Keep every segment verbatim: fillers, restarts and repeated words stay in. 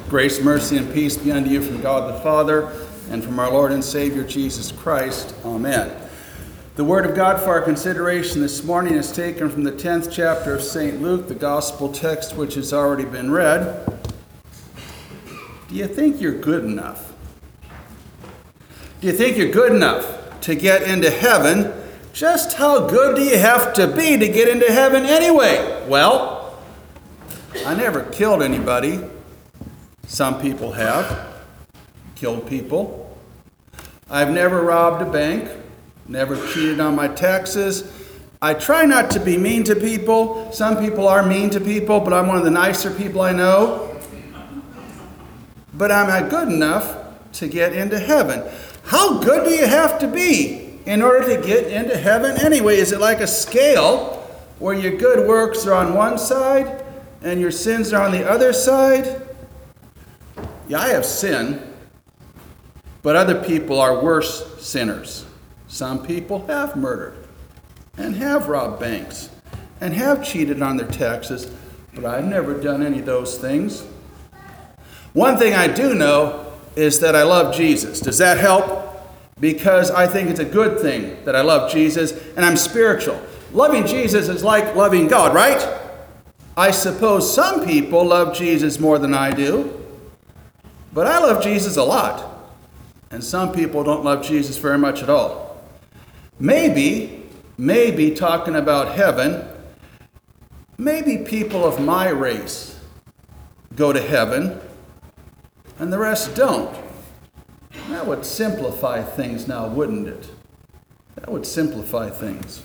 Grace, mercy, and peace be unto you from God the Father and from our Lord and Savior Jesus Christ. Amen. The Word of God for our consideration this morning is taken from the tenth chapter of Saint Luke, the Gospel text which has already been read. Do you think you're good enough? Do you think you're good enough to get into heaven? Just how good do you have to be to get into heaven anyway? Well, I never killed anybody. Some people have killed people. I've never robbed a bank, never cheated on my taxes. I try not to be mean to people. Some people are mean to people, but I'm one of the nicer people I know. But I'm not good enough to get into heaven. How good do you have to be in order to get into heaven anyway? Is it like a scale where your good works are on one side and your sins are on the other side? Yeah, I have sin, but other people are worse sinners. Some people have murdered and have robbed banks and have cheated on their taxes, but I've never done any of those things. One thing I do know is that I love Jesus. Does that help? Because I think it's a good thing that I love Jesus and I'm spiritual. Loving Jesus is like loving God, right? I suppose some people love Jesus more than I do. But I love Jesus a lot, and some people don't love Jesus very much at all. Maybe, maybe talking about heaven, maybe people of my race go to heaven, and the rest don't. That would simplify things now, wouldn't it? That would simplify things.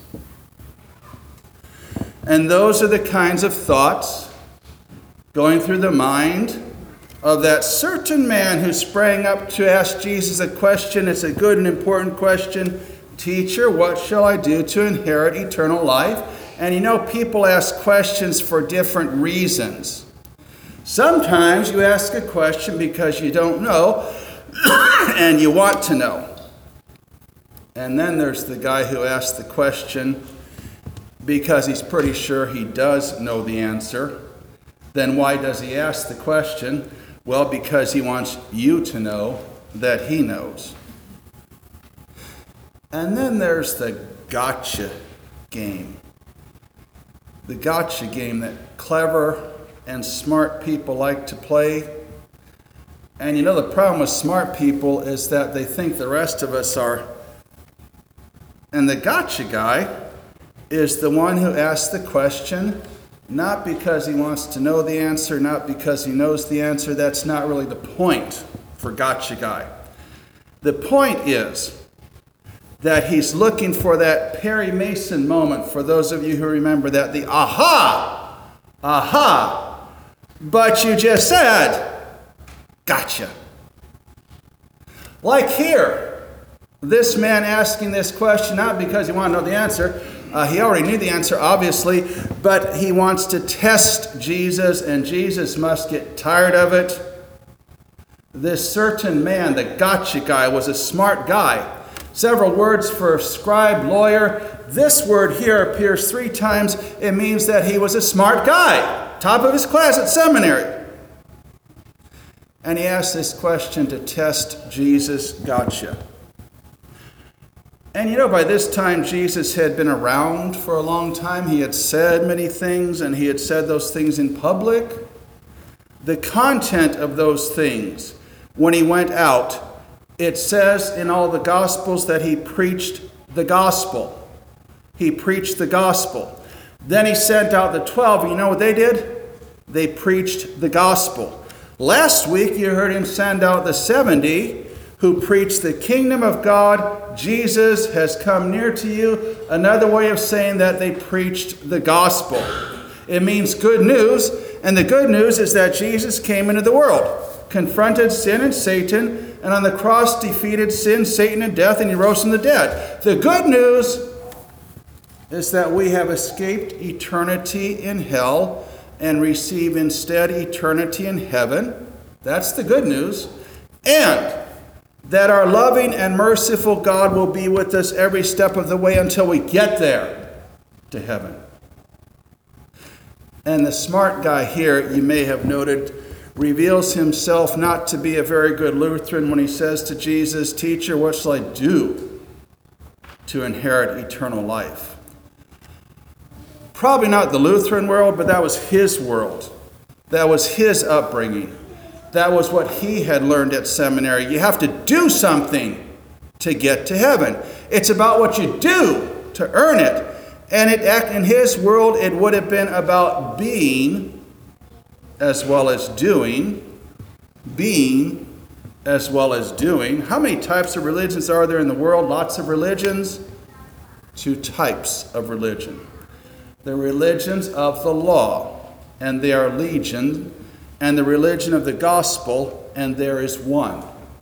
And those are the kinds of thoughts going through the mind of that certain man who sprang up to ask Jesus a question. It's a good and important question. Teacher, what shall I do to inherit eternal life? And you know, people ask questions for different reasons. Sometimes you ask a question because you don't know and you want to know. And then there's the guy who asks the question because he's pretty sure he does know the answer. Then why does he ask the question? Well, because he wants you to know that he knows. And then there's the gotcha game. The gotcha game that clever and smart people like to play. And you know, the problem with smart people is that they think the rest of us are. And the gotcha guy is the one who asks the question not because he wants to know the answer, not because he knows the answer. That's not really the point for gotcha guy. The point is that he's looking for that Perry Mason moment, for those of you who remember that, the aha, aha, but you just said, gotcha. Like here, this man asking this question, not because he wanted to know the answer. Uh, he already knew the answer, obviously, but he wants to test Jesus, and Jesus must get tired of it. This certain man, the gotcha guy, was a smart guy. Several words for scribe, lawyer. This word here appears three times. It means that he was a smart guy, top of his class at seminary. And he asked this question to test Jesus. Gotcha. And you know, by this time, Jesus had been around for a long time. He had said many things, and he had said those things in public. The content of those things, when he went out, it says in all the Gospels that he preached the gospel. He preached the gospel. Then he sent out the twelve. You know what they did? They preached the gospel. Last week, you heard him send out the seventy, who preached the kingdom of God. Jesus has come near to you. Another way of saying that they preached the gospel. It means good news. And the good news is that Jesus came into the world, confronted sin and Satan, and on the cross defeated sin, Satan, and death, and he rose from the dead. The good news is that we have escaped eternity in hell and receive instead eternity in heaven. That's the good news. And that our loving and merciful God will be with us every step of the way until we get there to heaven. And the smart guy here, you may have noted, reveals himself not to be a very good Lutheran when he says to Jesus, "Teacher, what shall I do to inherit eternal life?" Probably not the Lutheran world, but that was his world. That was his upbringing. That was what he had learned at seminary. You have to do something to get to heaven. It's about what you do to earn it. And it, in his world, it would have been about being as well as doing. Being as well as doing. How many types of religions are there in the world? Lots of religions. Two types of religion. The religions of the law, and they are legion, and the religion of the gospel, and there is one.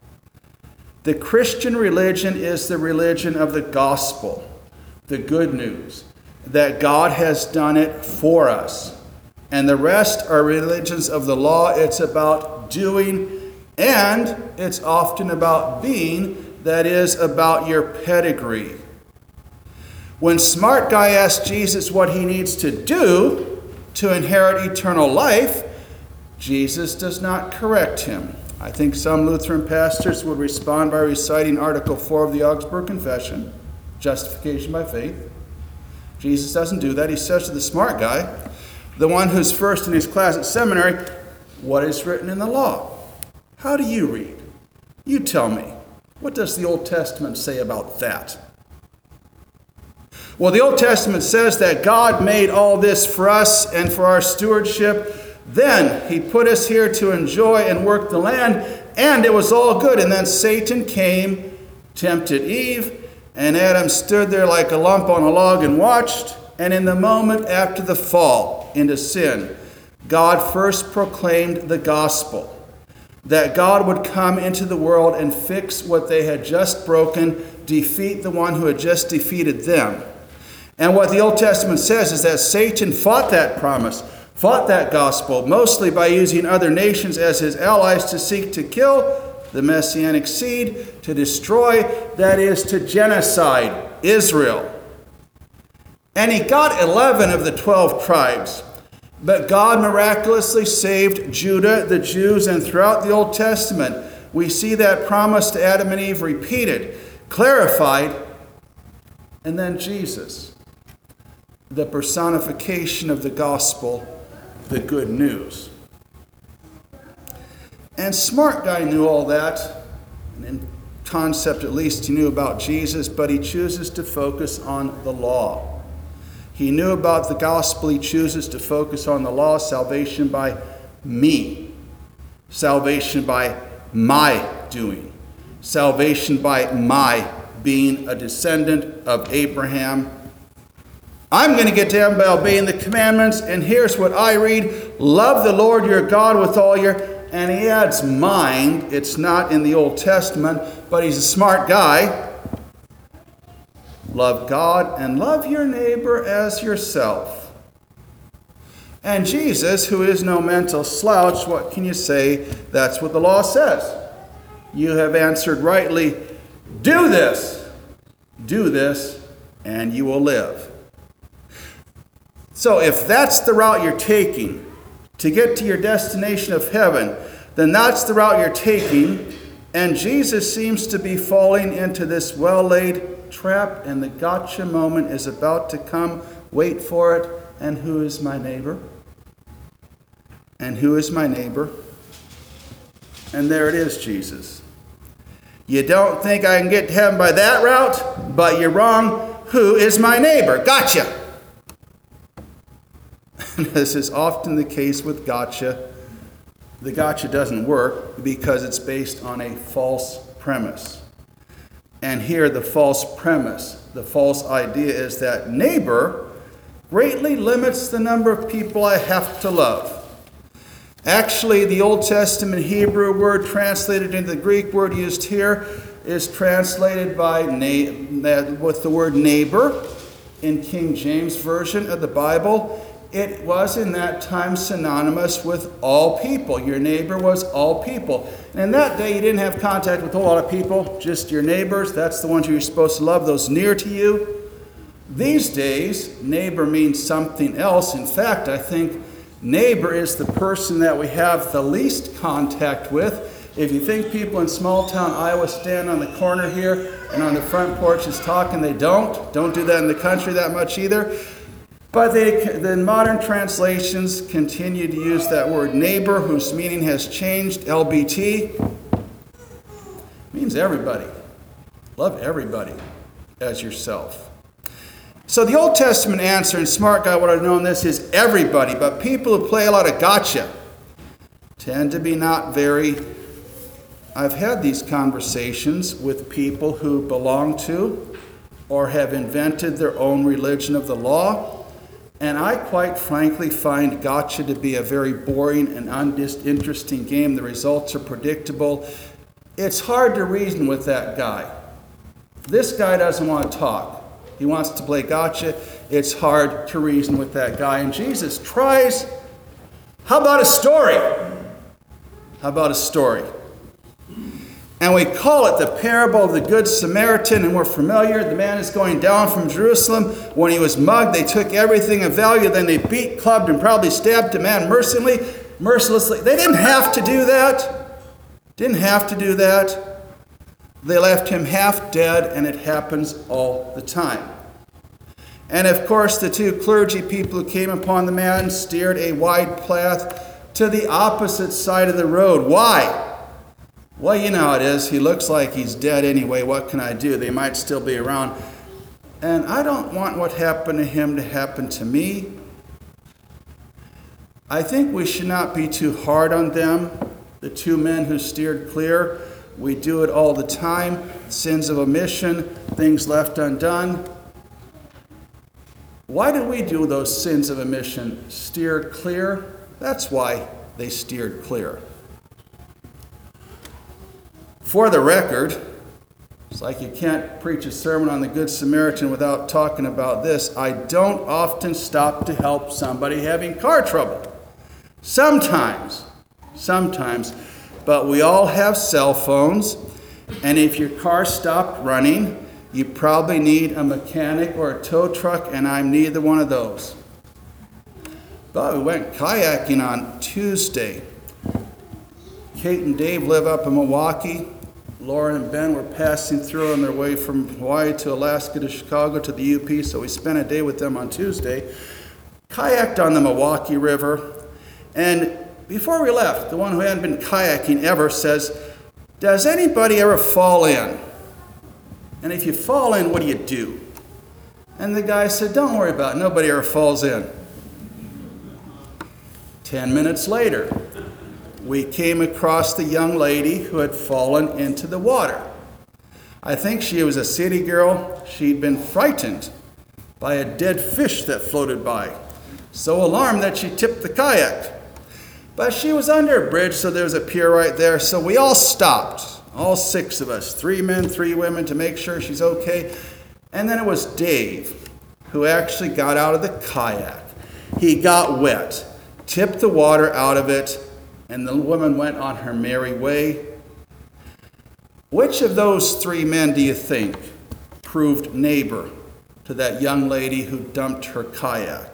The Christian religion is the religion of the gospel, the good news, that God has done it for us. And the rest are religions of the law. It's about doing, and it's often about being, that is, about your pedigree. When Smart Guy asks Jesus what he needs to do to inherit eternal life, Jesus does not correct him. I think some Lutheran pastors would respond by reciting Article four of the Augsburg Confession, justification by faith. Jesus doesn't do that. He says to the smart guy, the one who's first in his class at seminary, "What is written in the law? How do you read? You tell me. What does the Old Testament say about that?" Well, the Old Testament says that God made all this for us and for our stewardship. Then he put us here to enjoy and work the land, and it was all good. And then Satan came, tempted Eve, and Adam stood there like a lump on a log and watched. And in the moment after the fall into sin, God first proclaimed the gospel, that God would come into the world and fix what they had just broken, defeat the one who had just defeated them. And what the Old Testament says is that Satan fought that promise, fought that gospel, mostly by using other nations as his allies to seek to kill the Messianic seed, to destroy, that is, to genocide Israel. And he got eleven of the twelve tribes. But God miraculously saved Judah, the Jews, and throughout the Old Testament, we see that promise to Adam and Eve repeated, clarified, and then Jesus, the personification of the gospel, the good news. And Smart Guy knew all that, and in concept at least he knew about Jesus, but he chooses to focus on the law. He knew about the gospel. He chooses to focus on the law, salvation by me, salvation by my doing, salvation by my being a descendant of Abraham. I'm going to get to heaven by obeying the commandments, and here's what I read: love the Lord your God with all your, and he adds mind. It's not in the Old Testament, but he's a smart guy. Love God and love your neighbor as yourself. And Jesus, who is no mental slouch, what can you say? That's what the law says. You have answered rightly. Do this. Do this, and you will live. So if that's the route you're taking to get to your destination of heaven, then that's the route you're taking. And Jesus seems to be falling into this well-laid trap, and the gotcha moment is about to come. Wait for it. And who is my neighbor? And who is my neighbor? And there it is, Jesus. You don't think I can get to heaven by that route? But you're wrong. Who is my neighbor? Gotcha. This is often the case with gotcha. The gotcha doesn't work because it's based on a false premise. And here the false premise, the false idea is that neighbor greatly limits the number of people I have to love. Actually, the Old Testament Hebrew word translated into the Greek word used here is translated by na- with the word neighbor in King James Version of the Bible. It was in that time synonymous with all people. Your neighbor was all people. And in that day, you didn't have contact with a lot of people, just your neighbors. That's the ones you're supposed to love, those near to you. These days, neighbor means something else. In fact, I think Neighbor is the person that we have the least contact with. If you think people in small town Iowa stand on the corner here and on the front porches talking, they don't. Don't do that in the country that much either. But they, the modern translations continue to use that word neighbor, whose meaning has changed. L B T means everybody. Love everybody as yourself. So the Old Testament answer, and smart guy would have known this, is everybody. But people who play a lot of gotcha tend to be not very... I've had these conversations with people who belong to or have invented their own religion of the law, and I quite frankly find gotcha to be a very boring and uninteresting game. The results are predictable. It's hard to reason with that guy. This guy doesn't want to talk. He wants to play gotcha. It's hard to reason with that guy. And Jesus tries. How about a story? How about a story? And we call it the parable of the Good Samaritan, and we're familiar. The man is going down from Jerusalem. When he was mugged, they took everything of value. Then they beat, clubbed, and probably stabbed the man mercilessly. Mercilessly. They didn't have to do that. Didn't have to do that. They left him half dead, and it happens all the time. And of course, the two clergy people who came upon the man steered a wide path to the opposite side of the road. Why? Well, you know how it is. He looks like he's dead anyway. What can I do? They might still be around. And I don't want what happened to him to happen to me. I think we should not be too hard on them, the two men who steered clear. We do it all the time. Sins of omission, things left undone. Why do we do those sins of omission? Steer clear? That's why they steered clear. For the record, it's like you can't preach a sermon on the Good Samaritan without talking about this. I don't often stop to help somebody having car trouble. Sometimes, sometimes, but we all have cell phones, and if your car stopped running, you probably need a mechanic or a tow truck, and I'm neither one of those. But we went kayaking on Tuesday. Kate and Dave live up in Milwaukee. Lauren and Ben were passing through on their way from Hawaii to Alaska to Chicago to the U P, so we spent a day with them on Tuesday. Kayaked on the Milwaukee River, and before we left, the one who hadn't been kayaking ever says, "Does anybody ever fall in? And if you fall in, what do you do?" And the guy said, "Don't worry about it. Nobody ever falls in." Ten minutes later, we came across the young lady who had fallen into the water. I think she was a city girl. She'd been frightened by a dead fish that floated by, so alarmed that she tipped the kayak. But she was under a bridge, so there was a pier right there, so we all stopped, all six of us, three men, three women, to make sure she's okay. And then it was Dave who actually got out of the kayak. He got wet, tipped the water out of it, and the woman went on her merry way. Which of those three men do you think proved neighbor to that young lady who dumped her kayak?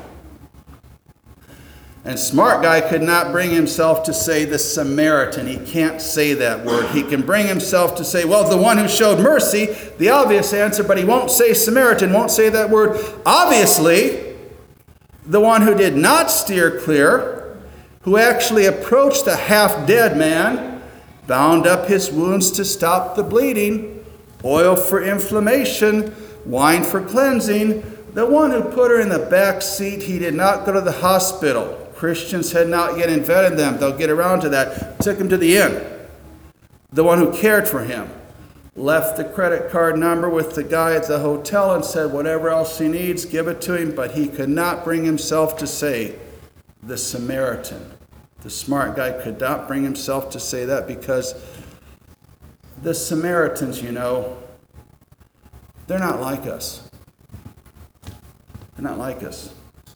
And smart guy could not bring himself to say the Samaritan. He can't say that word. He can bring himself to say, well, the one who showed mercy, the obvious answer, but he won't say Samaritan, won't say that word. Obviously, the one who did not steer clear, who actually approached the half-dead man, bound up his wounds to stop the bleeding, oil for inflammation, wine for cleansing, the one who put her in the back seat. He did not go to the hospital. Christians had not yet invented them. They'll get around to that. Took him to the inn. The one who cared for him left the credit card number with the guy at the hotel and said whatever else he needs, give it to him. But he could not bring himself to say the Samaritan. The smart guy could not bring himself to say that because the Samaritans, you know, they're not like us. They're not like us.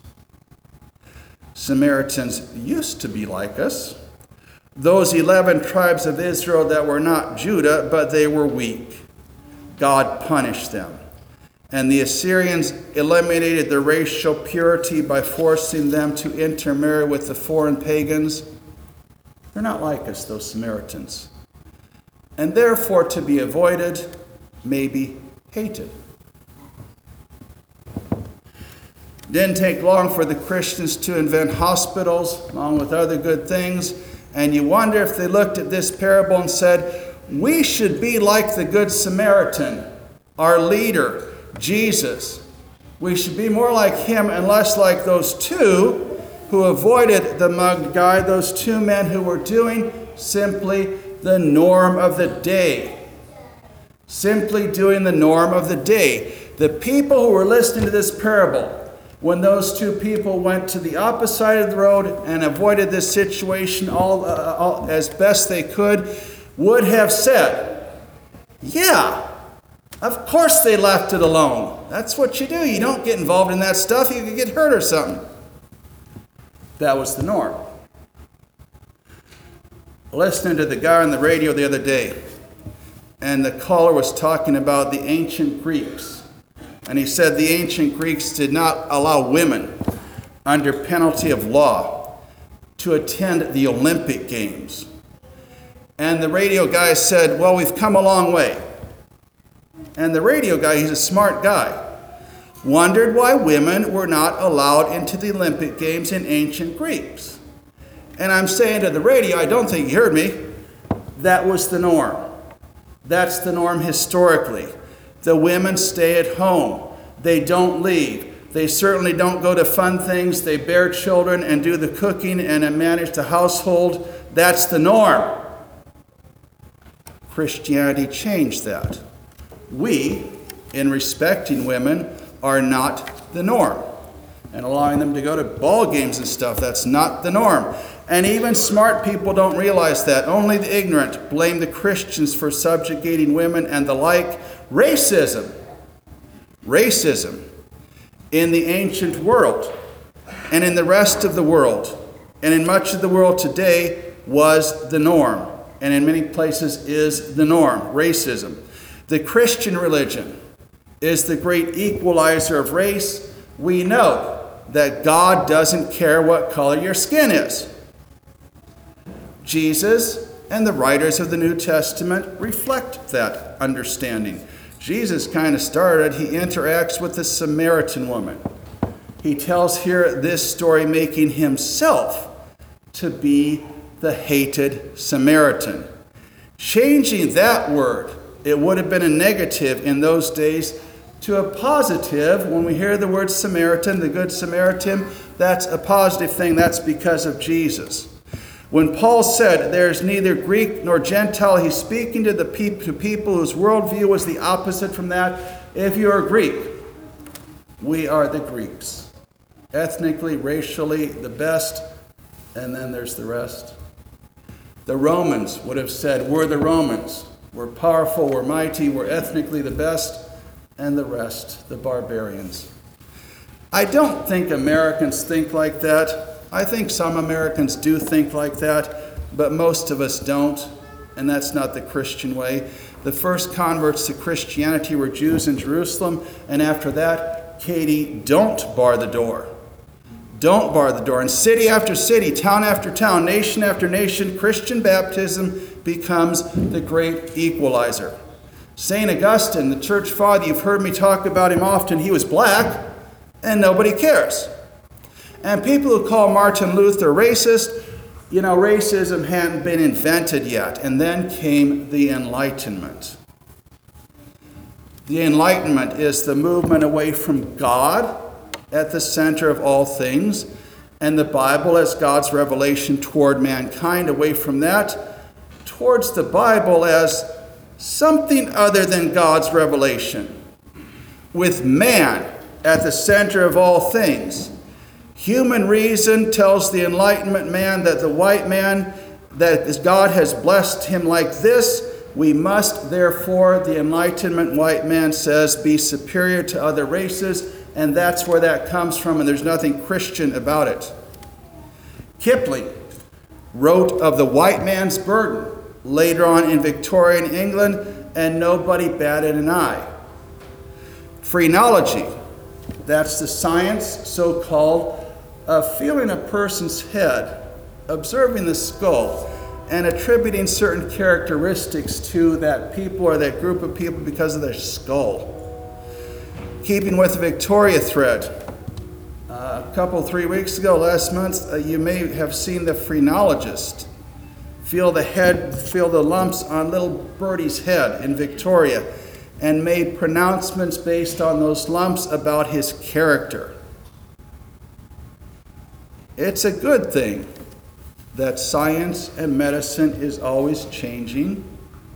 Samaritans used to be like us. Those eleven tribes of Israel that were not Judah, but they were weak. God punished them. And the Assyrians eliminated their racial purity by forcing them to intermarry with the foreign pagans. They're not like us, those Samaritans. And therefore, to be avoided, maybe hated. Didn't take long for the Christians to invent hospitals, along with other good things. And you wonder if they looked at this parable and said, we should be like the Good Samaritan, our leader, Jesus. We should be more like him and less like those two who avoided the mugged guy, those two men who were doing simply the norm of the day. Simply doing the norm of the day. The people who were listening to this parable, when those two people went to the opposite side of the road and avoided this situation all, uh, all as best they could, would have said, yeah, of course they left it alone. That's what you do. You don't get involved in that stuff. You could get hurt or something. That was the norm. Listening to the guy on the radio the other day, and the caller was talking about the ancient Greeks. And he said the ancient Greeks did not allow women, under penalty of law, to attend the Olympic Games. And the radio guy said, well, we've come a long way. And the radio guy, he's a smart guy, wondered why women were not allowed into the Olympic Games in ancient Greeks. And I'm saying to the radio, I don't think you heard me, that was the norm. That's the norm historically. The women stay at home. They don't leave. They certainly don't go to fun things. They bear children and do the cooking and manage the household. That's the norm. Christianity changed that. We, in respecting women, are not the norm. And allowing them to go to ball games and stuff, that's not the norm. And even smart people don't realize that. Only the ignorant blame the Christians for subjugating women and the like. Racism. Racism in the ancient world and in the rest of the world and in much of the world today was the norm. And in many places is the norm. Racism. The Christian religion is the great equalizer of race. We know that God doesn't care what color your skin is. Jesus and the writers of the New Testament reflect that understanding. Jesus kind of started, he interacts with the Samaritan woman. He tells here this story making himself to be the hated Samaritan. Changing that word, it would have been a negative in those days, to a positive. When we hear the word Samaritan, the Good Samaritan, that's a positive thing. That's because of Jesus. When Paul said there's neither Greek nor Gentile, he's speaking to the pe- to people whose worldview was the opposite from that. If you're a Greek, we are the Greeks. Ethnically, racially, the best, and then there's the rest. The Romans would have said, we're the Romans. We're powerful, we're mighty, we're ethnically the best, and the rest, the barbarians. I don't think Americans think like that. I think some Americans do think like that, but most of us don't, and that's not the Christian way. The first converts to Christianity were Jews in Jerusalem, and after that, Katie, don't bar the door. Don't bar the door. In city after city, town after town, nation after nation, Christian baptism becomes the great equalizer. Saint Augustine, the church father, you've heard me talk about him often, he was black, and nobody cares. And people who call Martin Luther racist, you know, racism hadn't been invented yet. And then came the Enlightenment. The Enlightenment is the movement away from God at the center of all things, and the Bible as God's revelation toward mankind, away from that, towards the Bible as something other than God's revelation, with man at the center of all things. Human reason tells the Enlightenment man that the white man, that God has blessed him like this. We must, therefore, the Enlightenment white man says, be superior to other races, and that's where that comes from, and there's nothing Christian about it. Kipling wrote of the white man's burden later on in Victorian England, and nobody batted an eye. Phrenology, that's the science, so-called, of feeling a person's head, observing the skull, and attributing certain characteristics to that people or that group of people because of their skull. Keeping with the Victoria thread, uh, a couple, three weeks ago, last month, uh, you may have seen the phrenologist feel the head, feel the lumps on little Birdie's head in Victoria, and made pronouncements based on those lumps about his character. It's a good thing that science and medicine is always changing.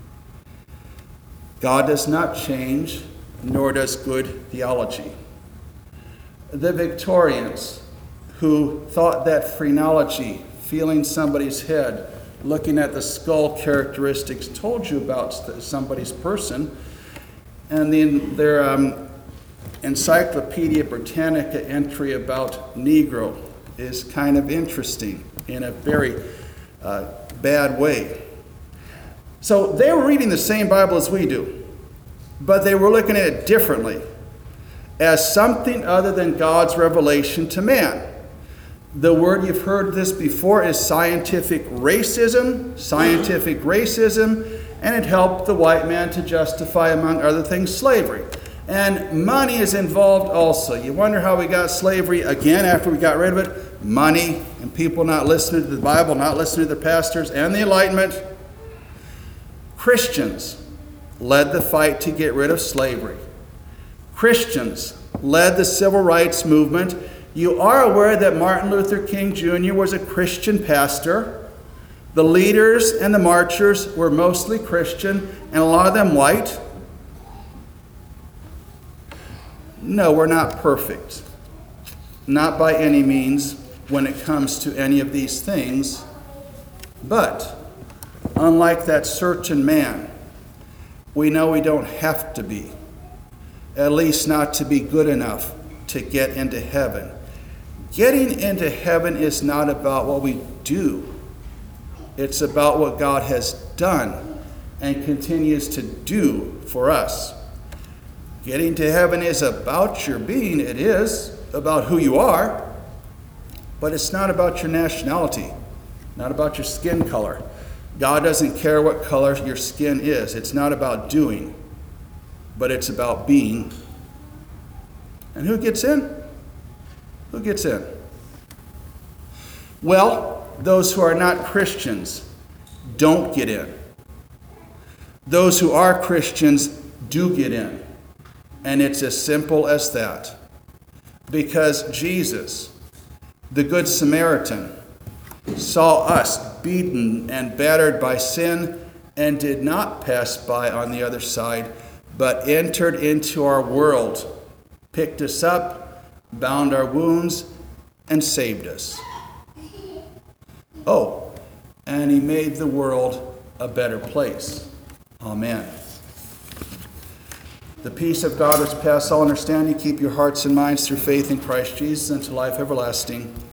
God does not change, nor does good theology. The Victorians, who thought that phrenology, feeling somebody's head, looking at the skull characteristics, told you about somebody's person, and in their um, Encyclopedia Britannica entry about Negro is kind of interesting in a very uh, bad way. So they were reading the same Bible as we do, but they were looking at it differently, as something other than God's revelation to man. The word, you've heard this before, is scientific racism, scientific racism, and it helped the white man to justify, among other things, slavery. And money is involved also. You wonder how we got slavery again after we got rid of it? Money and people not listening to the Bible, not listening to their pastors, and the Enlightenment. Christians led the fight to get rid of slavery. Christians led the civil rights movement. You are aware that Martin Luther King Junior was a Christian pastor. The leaders and the marchers were mostly Christian, and a lot of them white. No, we're not perfect. Not by any means when it comes to any of these things. But, unlike that certain man, we know we don't have to be. At least not to be good enough to get into heaven. Getting into heaven is not about what we do. It's about what God has done and continues to do for us. Getting to heaven is about your being. It is about who you are. But it's not about your nationality, not about your skin color. God doesn't care what color your skin is. It's not about doing, but it's about being. And who gets in? Who gets in? Well, those who are not Christians don't get in. Those who are Christians do get in. And it's as simple as that. Because Jesus, the Good Samaritan, saw us beaten and battered by sin and did not pass by on the other side, but entered into our world, picked us up, bound our wounds, and saved us. Oh, and he made the world a better place. Amen. The peace of God which passes all understanding, keep your hearts and minds through faith in Christ Jesus unto life everlasting.